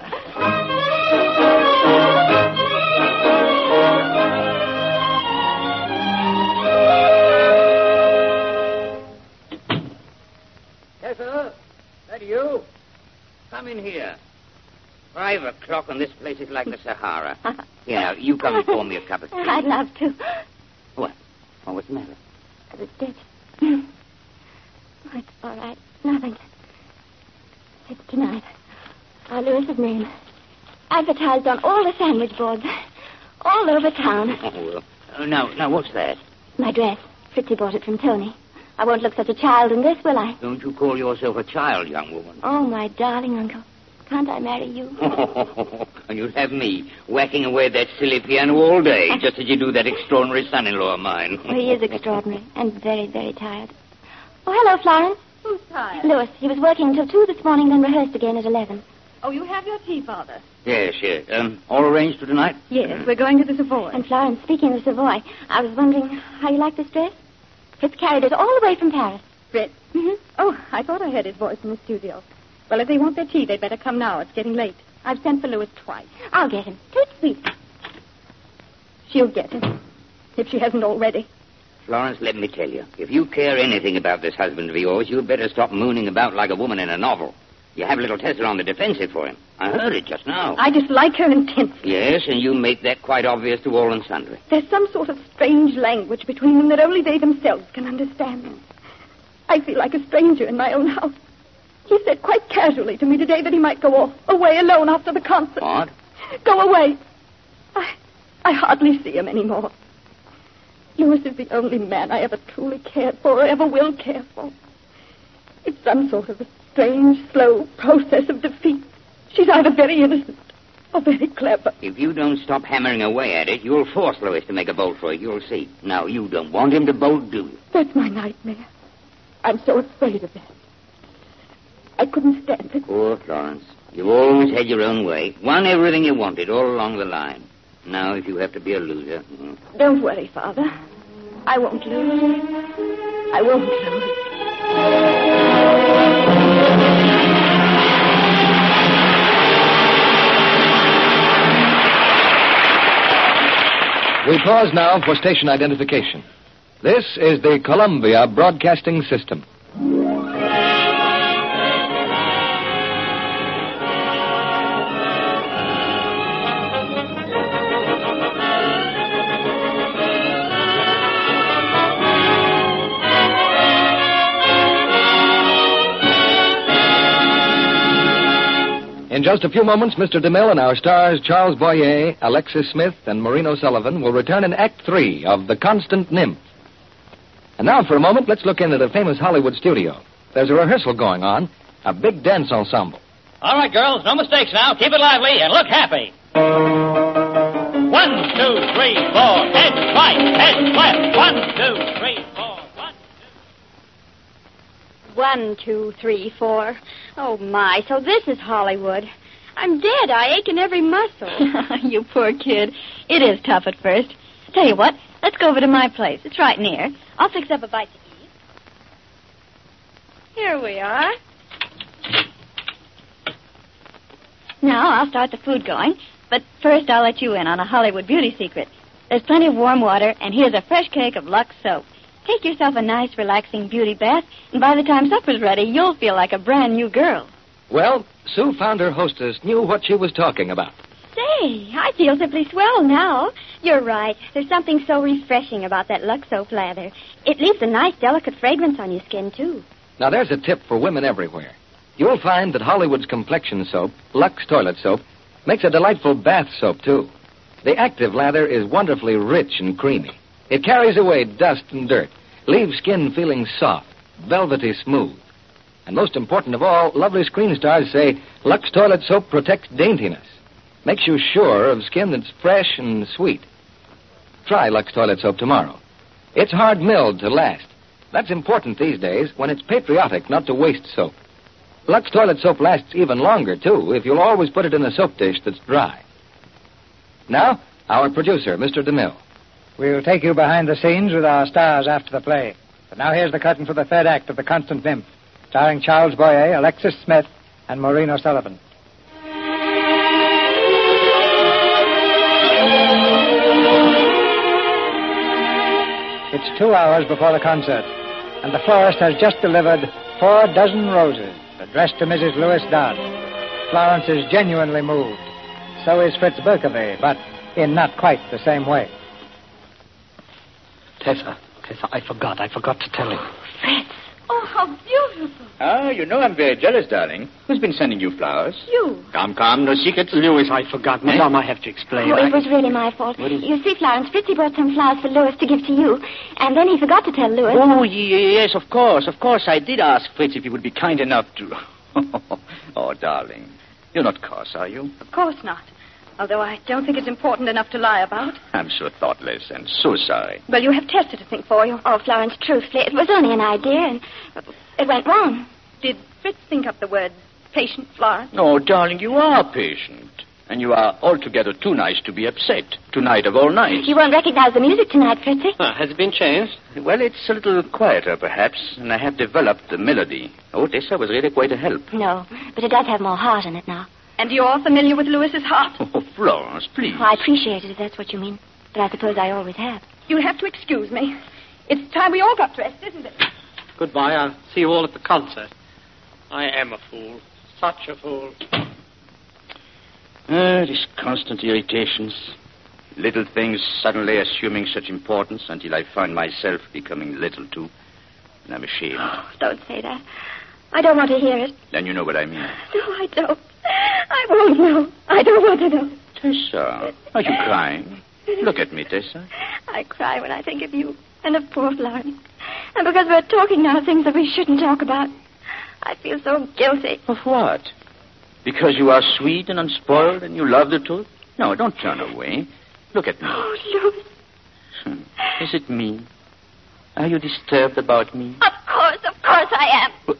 Yes, sir. That you? Come in here. Five o'clock and this place is like the Sahara. Here, now, you come and pour me a cup of tea. I'd love to. What? What was the matter? The ditch. Oh, it's all right. Nothing. It's tonight. Our Lewis's name. Advertised on all the sandwich boards. All over town. Oh, well. Uh, now, now, what's that? My dress. Fritzy bought it from Tony. I won't look such a child in this, will I? Don't you call yourself a child, young woman? Oh, my darling uncle. Can't I marry you? And you'd have me whacking away at that silly piano all day, just as you do that extraordinary son-in-law of mine. Oh, he is extraordinary and very, very tired. Oh, hello, Florence. Who's tired? Louis. He was working until two this morning, then rehearsed again at eleven. Oh, you have your tea, Father? Yes, yes. Um, all arranged for tonight? Yes, we're going to the Savoy. And Florence, speaking of Savoy, I was wondering how you like this dress? Fritz carried it all the way from Paris. Fritz? Mm-hmm. Oh, I thought I heard his voice in the studio. Well, if they want their tea, they'd better come now. It's getting late. I've sent for Louis twice. I'll get him. Toot sweet. She'll get him, if she hasn't already. Florence, let me tell you, if you care anything about this husband of yours, you'd better stop mooning about like a woman in a novel. You have little Tessa on the defensive for him. I heard it just now. I dislike her intensely. Yes, and you make that quite obvious to all and sundry. There's some sort of strange language between them that only they themselves can understand. I feel like a stranger in my own house. He said quite casually to me today that he might go off, away alone after the concert. What? Go away. I, I hardly see him anymore. Louis is the only man I ever truly cared for or ever will care for. It's some sort of a strange, slow process of defeat. She's either very innocent or very clever. If you don't stop hammering away at it, you'll force Louis to make a bolt for it. You'll see. Now, you don't want him to bolt, do you? That's my nightmare. I'm so afraid of that. I couldn't stand it. Poor Florence. You've always had your own way. Won everything you wanted all along the line. Now, if you have to be a loser... Mm. Don't worry, Father. I won't lose. I won't lose. We pause now for station identification. This is the Columbia Broadcasting System. In just a few moments, Mister DeMille and our stars Charles Boyer, Alexis Smith, and Maureen O'Sullivan will return in Act Three of The Constant Nymph. And now, for a moment, let's look in at a famous Hollywood studio. There's a rehearsal going on, a big dance ensemble. All right, girls, no mistakes now. Keep it lively and look happy. One, two, three, four. Head right, head left. One, two, three, four. One. One, two, three, four. Oh, my, so this is Hollywood. I'm dead. I ache in every muscle. You poor kid. It is tough at first. Tell you what, let's go over to my place. It's right near. I'll fix up a bite to eat. Here we are. Now, I'll start the food going. But first, I'll let you in on a Hollywood beauty secret. There's plenty of warm water, and here's a fresh cake of Lux soap. Take yourself a nice, relaxing beauty bath, and by the time supper's ready, you'll feel like a brand new girl. Well, Sue found her hostess knew what she was talking about. Say, I feel simply swell now. You're right. There's something so refreshing about that Lux soap lather. It leaves a nice, delicate fragrance on your skin, too. Now, there's a tip for women everywhere. You'll find that Hollywood's complexion soap, Lux toilet soap, makes a delightful bath soap, too. The active lather is wonderfully rich and creamy. It carries away dust and dirt, leaves skin feeling soft, velvety smooth. And most important of all, lovely screen stars say Lux toilet soap protects daintiness. Makes you sure of skin that's fresh and sweet. Try Lux toilet soap tomorrow. It's hard milled to last. That's important these days when it's patriotic not to waste soap. Lux toilet soap lasts even longer, too, if you'll always put it in a soap dish that's dry. Now, our producer, Mister DeMille. We'll take you behind the scenes with our stars after the play. But now here's the curtain for the third act of The Constant Nymph, starring Charles Boyer, Alexis Smith, and Maureen O'Sullivan. It's two hours before the concert, and the florist has just delivered four dozen roses addressed to Missus Louis Dodd. Florence is genuinely moved. So is Fritz Berkeby, but in not quite the same way. Tessa, Tessa, I forgot. I forgot to tell him. Fritz. Oh, how beautiful. Ah, you know I'm very jealous, darling. Who's been sending you flowers? You. Come, come, no secrets. Louis, I forgot. Madame, I have to explain. Oh, I... it was really my fault. What is... You see, Florence, Fritzy brought some flowers for Louis to give to you, and then he forgot to tell Louis. Oh, yes, of course, of course. I did ask Fritz if he would be kind enough to... Oh, darling, you're not cross, are you? Of course not. Although I don't think it's important enough to lie about. I'm so thoughtless and so sorry. Well, you have Tessa to think for you. Oh, Florence, truthfully, it was only an idea, and it went wrong. Did Fritz think up the word patient, Florence? Oh, darling, you are patient. And you are altogether too nice to be upset. Tonight of all nights. You won't recognize the music tonight, Fritzy. Uh, has it been changed? Well, it's a little quieter, perhaps, and I have developed the melody. Oh, Tessa was really quite a help. No, but it does have more heart in it now. And you're all familiar with Louis's heart? Oh, Florence, please. Oh, I appreciate it, if that's what you mean. But I suppose I always have. You'll have to excuse me. It's time we all got dressed, isn't it? Goodbye. I'll see you all at the concert. I am a fool. Such a fool. Ah, these constant irritations. Little things suddenly assuming such importance until I find myself becoming little too. And I'm ashamed. Oh, don't say that. I don't want to hear it. Then you know what I mean. No, I don't. I won't know. I don't want to know. Tessa, are you crying? Look at me, Tessa. I cry when I think of you and of poor Florence. And because we're talking now things that we shouldn't talk about, I feel so guilty. Of what? Because you are sweet and unspoiled and you love the truth? No, don't turn away. Look at me. Oh, Louis. Hmm. Is it me? Are you disturbed about me? Of course, of course I am. But...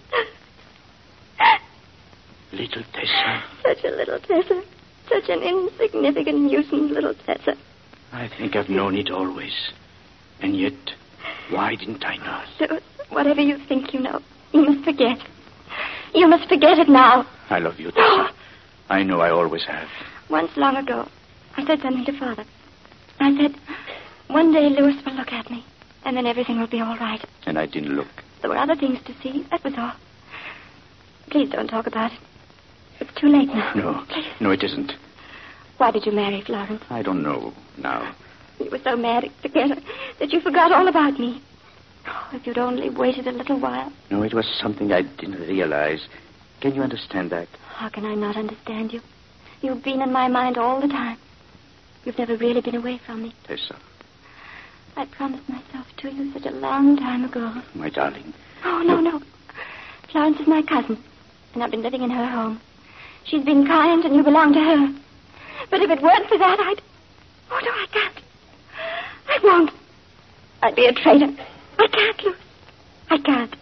Little Tessa. Such a little Tessa. Such an insignificant, nuisance little Tessa. I think I've known it always. And yet, why didn't I know it? Louis, whatever you think you know, you must forget. You must forget it now. I love you, Tessa. I know I always have. Once long ago, I said something to Father. I said, one day Louis will look at me, and then everything will be all right. And I didn't look. There were other things to see, that was all. Please don't talk about it. It's too late now. No, Please. no, it isn't. Why did you marry Florence? I don't know now. You were so mad together that you forgot all about me. Oh, if you'd only waited a little while. No, it was something I didn't realize. Can you understand that? How can I not understand you? You've been in my mind all the time. You've never really been away from me. Tessa. I promised myself to you such a long time ago. My darling. Oh, no, no. Florence is my cousin, and I've been living in her home. She's been kind, and you belong to her. But if it weren't for that, I'd... Oh, no, I can't. I won't. I'd be a traitor. I can't, Louis. I can't.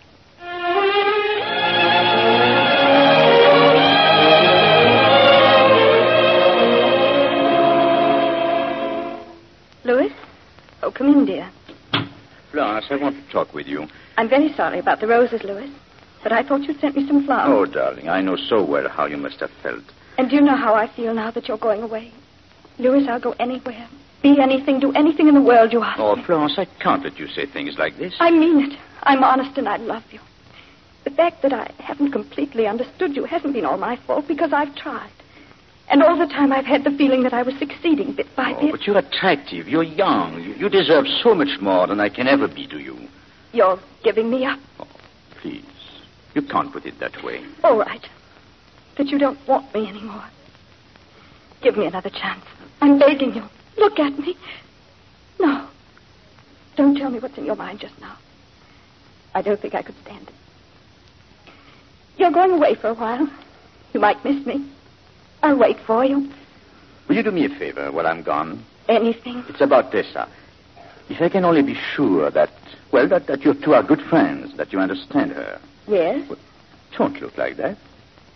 Louis? Oh, come in, dear. Florence, I want to talk with you. I'm very sorry about the roses, Louis. But I thought you'd sent me some flowers. Oh, darling, I know so well how you must have felt. And do you know how I feel now that you're going away? Louis, I'll go anywhere. Be anything, do anything in the world you ask Oh, me. Florence, I can't let you say things like this. I mean it. I'm honest and I love you. The fact that I haven't completely understood you hasn't been all my fault because I've tried. And all the time I've had the feeling that I was succeeding bit by Oh, bit. but you're attractive. You're young. You, you deserve so much more than I can ever be to you. You're giving me up. Oh, please. You can't put it that way. All right. That you don't want me anymore. Give me another chance. I'm begging you. Look at me. No. Don't tell me what's in your mind just now. I don't think I could stand it. You're going away for a while. You might miss me. I'll wait for you. Will you do me a favor while I'm gone? Anything. It's about Tessa. If I can only be sure that, well, that, that you two are good friends, that you understand her. Yes? Well, don't look like that.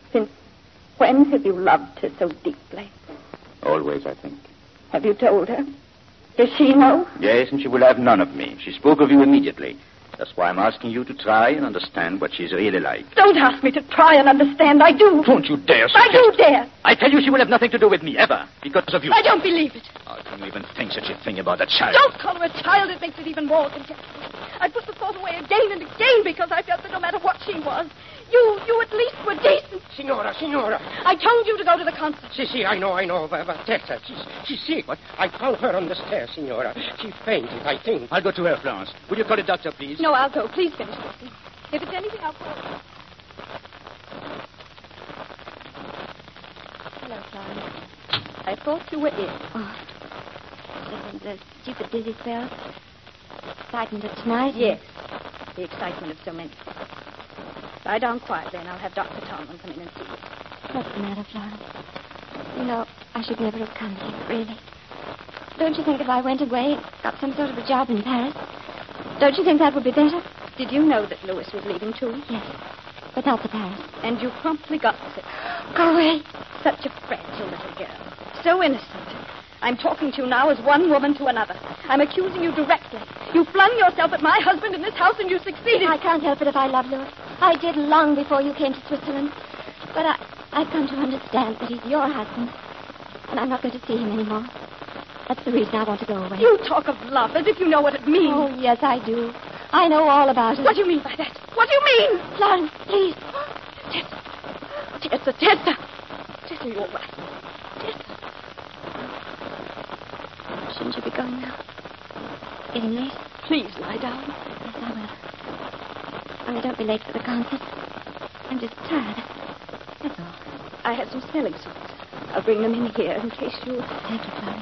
Since when have you loved her so deeply? Always, I think. Have you told her? Does she know? Yes, and she will have none of me. She spoke of you immediately. That's why I'm asking you to try and understand what she's really like. Don't ask me to try and understand. I do. Don't you dare. I do dare. I tell you she will have nothing to do with me, ever, because of you. I don't believe it. How can you even think such a thing about that child? Don't call her a child. It makes it even more contemptible. I put the thought away again and again because I felt that no matter what she was, you, you at least were decent. Signora, signora. I told you to go to the concert. Si, si, I know, I know. But, but Tessa, she's, she's sick. What? I found her on the stairs, signora. She fainted, I think. I'll go to her, Florence. Will you call a doctor, please? No, I'll go. Please finish this. If it's anything, I'll call. Hello, Florence. I thought you were ill. Oh. Just the stupid dizzy spell. Excitement of tonight? Yes. The excitement of so many. Lie down quietly, and I'll have Doctor Tomlin come in and see you. What's the matter, Florence? You know, I should never have come here, really. Don't you think if I went away, got some sort of a job in Paris, don't you think that would be better? Did you know that Louis was leaving, too? Yes, but not to Paris. And you promptly got sick. Go away. Such a fragile little girl. So innocent. I'm talking to you now as one woman to another. I'm accusing you directly. You flung yourself at my husband in this house and you succeeded. I can't help it if I love Louis. I did long before you came to Switzerland. But I, I've come to understand that he's your husband. And I'm not going to see him anymore. That's the reason I want to go away. You talk of love as if you know what it means. Oh, yes, I do. I know all about it. What do you mean by that? What do you mean? Florence, please. Tessa. Tessa, Tessa. Tessa, you're right. Tessa. Shouldn't you be going now? Getting late? Please lie down. Yes, I will. Only don't be late for the concert. I'm just tired. That's all. I have some smelling salts. I'll bring them in here in case you... Thank you, Florence.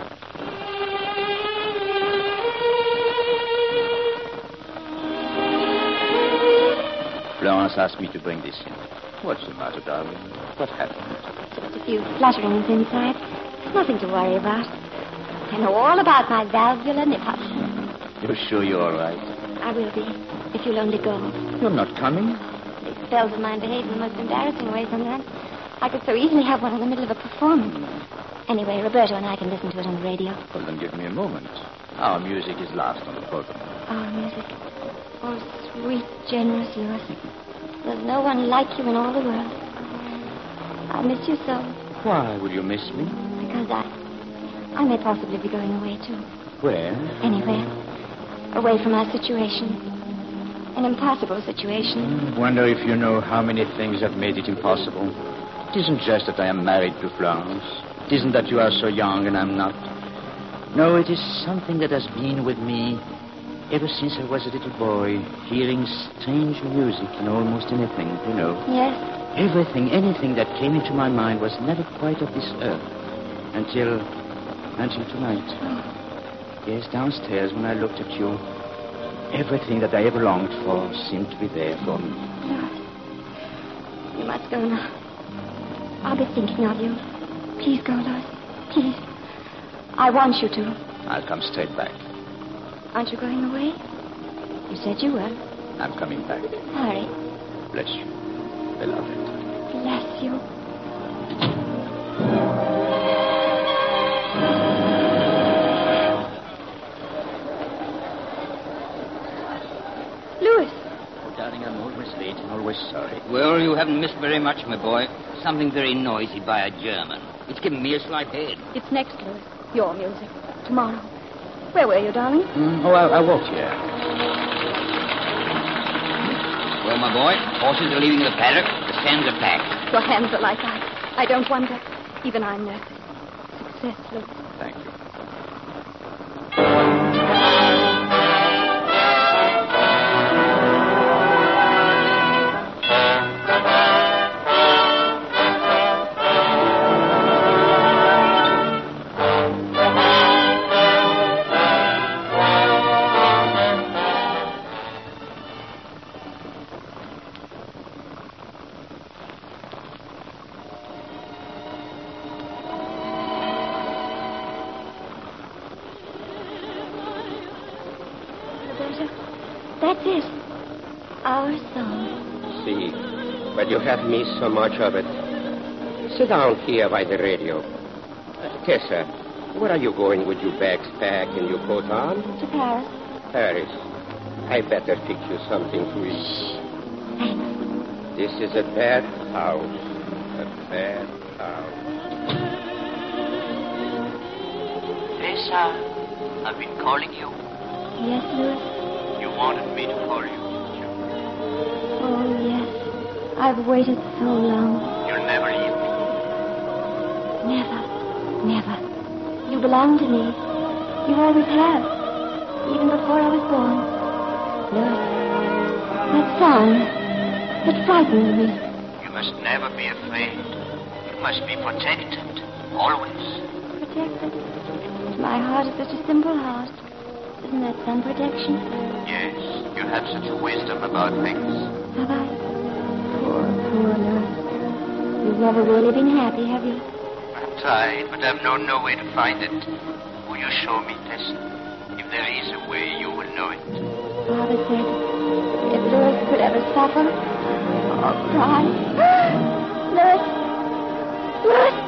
Florence asked me to bring this in. What's the matter, darling? What happened? Just a few flutterings inside. It's nothing to worry about. I know all about my valvular nip-up. You're sure you're all right? I will be, if you'll only go. You're not coming? These spells of mine behave in the most embarrassing way sometimes. I could so easily have one in the middle of a performance. Anyway, Roberto and I can listen to it on the radio. Well, then give me a moment. Our music is last on the program. Our music. Oh, sweet, generous Louis. There's no one like you in all the world. I miss you so. Why would you miss me? Because I... I may possibly be going away, too. Where? Anywhere. Away from our situation. An impossible situation. I wonder if you know how many things have made it impossible. It isn't just that I am married to Florence. It isn't that you are so young and I'm not. No, it is something that has been with me ever since I was a little boy, hearing strange music in almost anything, you know. Yes. Everything, anything that came into my mind was never quite of this earth. Until... until tonight. Oh. Yes, downstairs when I looked at you, everything that I ever longed for seemed to be there for me. Louis, you must go now. I'll be thinking of you. Please go, Louis. Please. I want you to. I'll come straight back. Aren't you going away? You said you were. I'm coming back. Hurry. Bless you, beloved. Bless you. Louis. Oh, darling, I'm always late and always sorry. Well, you haven't missed very much, my boy. Something very noisy by a German. It's given me a slight head. It's next, Louis. Your music. Tomorrow. Where were you, darling? Mm, oh, I, I walked here. Well, my boy, horses are leaving the paddock. The stands are packed. Your hands are like ice. I don't wonder. Even I'm nervous. Success, Louis. Thank you. That's it. Our song. See, Well, you have missed so much of it. Sit down here by the radio. Uh, Tessa, where are you going with your bags packed and your coat on? To Paris. Paris. I better fix you something to eat. Thanks. This is a bad house. A bad house. Tessa, I've been calling you. Yes, Louis? You wanted me to call you, didn't you? Oh, yes. I've waited so long. You'll never leave me. Never. Never. You belong to me. You always have. Even before I was born. Louis, that song, it frightened me. You must never be afraid. You must be protected. Always. Protected? My heart is such a simple heart. Isn't that some protection? Yes. You have such a wisdom about things. Have I? Poor, poor Louis. You've never really been happy, have you? I've tried, but I've known no way to find it. Will you show me, Tessa? If there is a way, you will know it. Father said, if Louis could ever suffer or cry. Louis! Louis!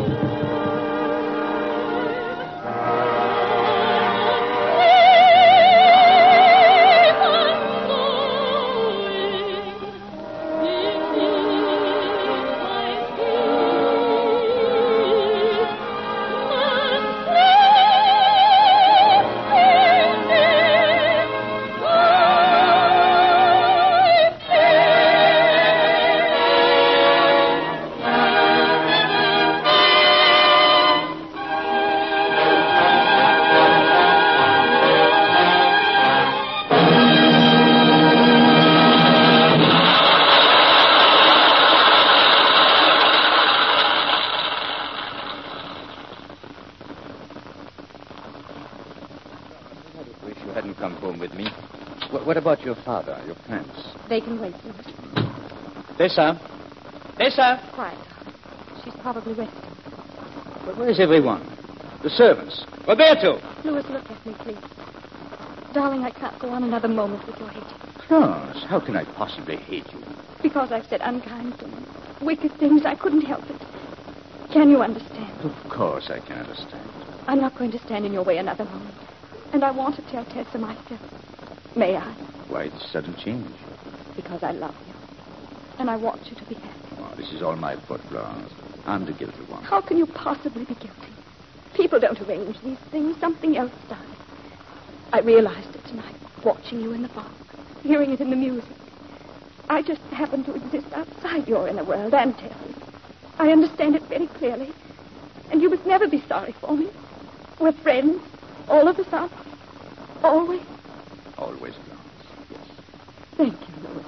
What about your father, your parents? They can wait, Louis. Tessa? Tessa? Quiet. She's probably resting. But where's everyone? The servants. Roberto! Louis, look at me, please. Darling, I can't go on another moment with your hate. Florence, how can I possibly hate you? Because I've said unkind things, wicked things. I couldn't help it. Can you understand? Of course I can understand. I'm not going to stand in your way another moment. And I want to tell Tessa myself. May I? Why the sudden change? Because I love you. And I want you to be happy. Oh, this is all my fault, Florence. I'm the guilty one. How can you possibly be guilty? People don't arrange these things. Something else does. I realized it tonight, watching you in the park, hearing it in the music. I just happen to exist outside your inner world and Tessa's. I understand it very clearly. And you must never be sorry for me. We're friends. All of us are. Always. Always, Florence. Yes. Thank you, Louis.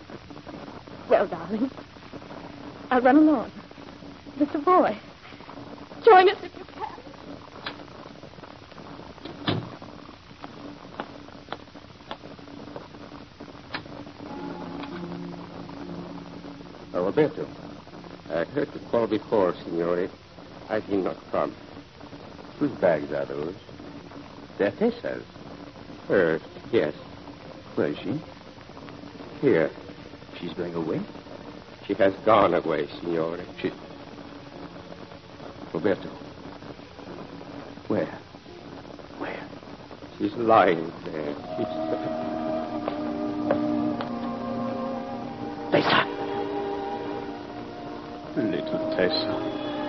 Well, darling, I'll run along. There's a boy. Join us if you can. Oh, Roberto, I heard you call before, Signore. I did not come. Whose bags are those? They're Tessa's. Hers, yes. Where is she? Here. She's going away? She has gone away, Signore. She... Roberto. Where? Where? She's lying there. She's... Tessa! Little Tessa.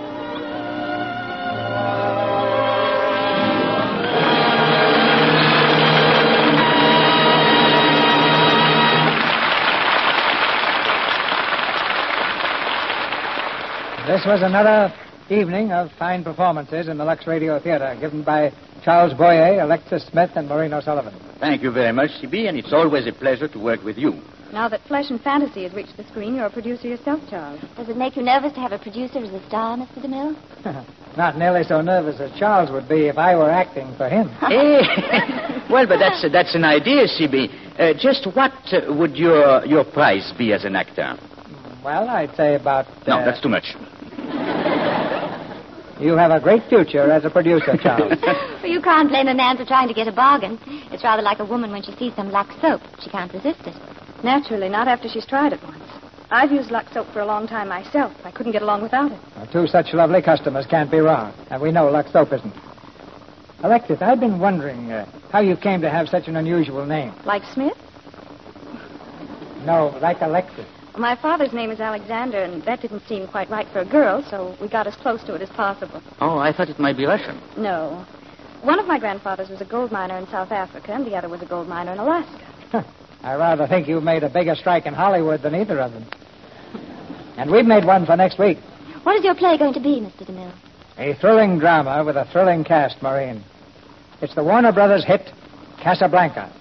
This was another evening of fine performances in the Lux Radio Theater, given by Charles Boyer, Alexis Smith, and Maureen O'Sullivan. Thank you very much, C B, and it's always a pleasure to work with you. Now that Flesh and Fantasy has reached the screen, you're a producer yourself, Charles. Does it make you nervous to have a producer as a star, Mister DeMille? Not nearly so nervous as Charles would be if I were acting for him. Eh? Well, but that's, uh, that's an idea, C B. Uh, just what uh, would your, your price be as an actor? Well, I'd say about... Uh... No, that's too much. You have a great future as a producer, Charles. Well, you can't blame a man for trying to get a bargain. It's rather like a woman when she sees some Lux soap. She can't resist it. Naturally, not after she's tried it once. I've used Lux soap for a long time myself. I couldn't get along without it. Well, two such lovely customers can't be wrong. And we know Lux soap isn't. Alexis, I've been wondering uh, how you came to have such an unusual name. Like Smith? No, like Alexis. My father's name is Alexander, and that didn't seem quite right for a girl, so we got as close to it as possible. Oh, I thought it might be Russian. No. One of my grandfathers was a gold miner in South Africa, and the other was a gold miner in Alaska. I rather think you made a bigger strike in Hollywood than either of them. And we've made one for next week. What is your play going to be, Mister DeMille? A thrilling drama with a thrilling cast, Maureen. It's the Warner Brothers hit, Casablanca.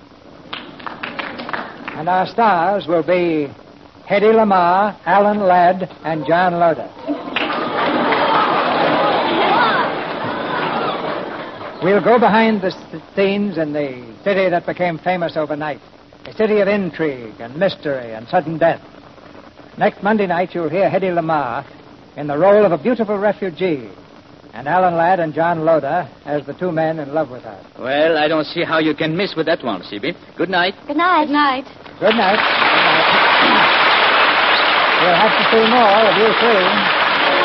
And our stars will be Hedy Lamarr, Alan Ladd, and John Loder. We'll go behind the scenes in the city that became famous overnight. A city of intrigue and mystery and sudden death. Next Monday night, you'll hear Hedy Lamarr in the role of a beautiful refugee, and Alan Ladd and John Loder as the two men in love with her. Well, I don't see how you can miss with that one, Phoebe. Good night. Good night. Good night. Good night. Good night. We'll have to see more of you soon.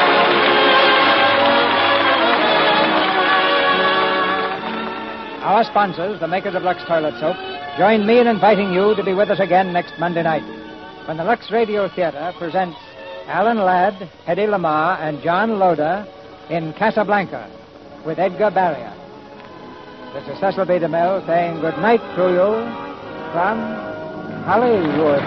Our sponsors, the makers of Lux Toilet Soap, join me in inviting you to be with us again next Monday night when the Lux Radio Theater presents Alan Ladd, Hedy Lamarr, and John Loder in Casablanca with Edgar Barrier. This is Cecil B. DeMille saying good night to you from Hollywood.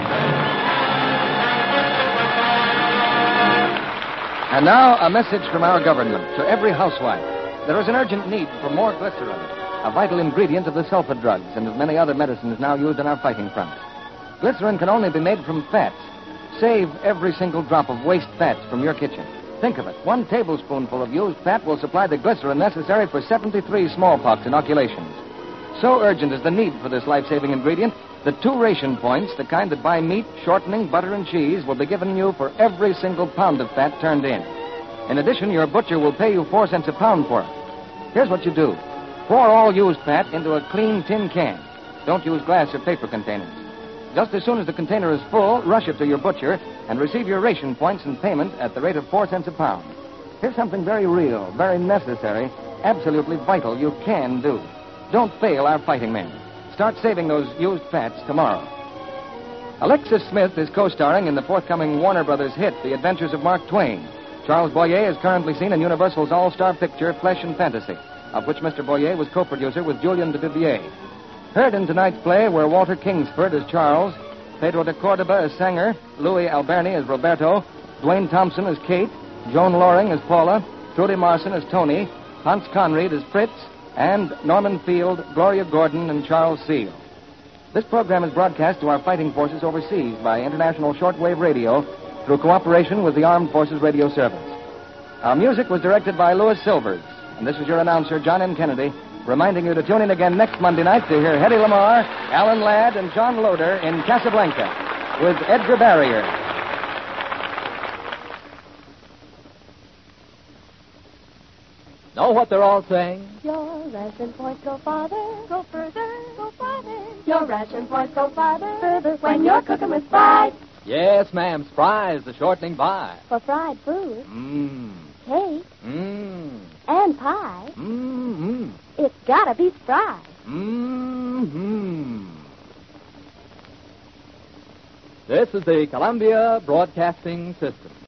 And now, a message from our government to every housewife. There is an urgent need for more glycerin, a vital ingredient of the sulfa drugs and of many other medicines now used on our fighting front. Glycerin can only be made from fats. Save every single drop of waste fats from your kitchen. Think of it. One tablespoonful of used fat will supply the glycerin necessary for seventy-three smallpox inoculations. So urgent is the need for this life-saving ingredient that two ration points, the kind that buy meat, shortening, butter, and cheese, will be given you for every single pound of fat turned in. In addition, your butcher will pay you four cents a pound for it. Here's what you do. Pour all used fat into a clean tin can. Don't use glass or paper containers. Just as soon as the container is full, rush it to your butcher and receive your ration points and payment at the rate of four cents a pound. Here's something very real, very necessary, absolutely vital you can do. Don't fail our fighting men. Start saving those used fats tomorrow. Alexis Smith is co-starring in the forthcoming Warner Brothers hit, The Adventures of Mark Twain. Charles Boyer is currently seen in Universal's all-star picture, Flesh and Fantasy, of which Mister Boyer was co-producer with Julien de Duvier. Heard in tonight's play were Walter Kingsford as Charles, Pedro de Cordoba as Sanger, Louis Alberni as Roberto, Dwayne Thompson as Kate, Joan Loring as Paula, Trudy Marson as Tony, Hans Conried as Fritz, and Norman Field, Gloria Gordon, and Charles Seal. This program is broadcast to our fighting forces overseas by International Shortwave Radio through cooperation with the Armed Forces Radio Service. Our music was directed by Louis Silvers, and this is your announcer, John M. Kennedy, reminding you to tune in again next Monday night to hear Hedy Lamarr, Alan Ladd, and John Loder in Casablanca with Edgar Barrier. Know what they're all saying? Your ration points go farther, go further, go farther. Your ration points go farther, further when you're cooking with Fried. Yes, ma'am. Spry's the shortening by. For fried food, Mmm. cake, Mmm. and pie, Mmm. it's gotta be Spry. Mmm. This is the Columbia Broadcasting System.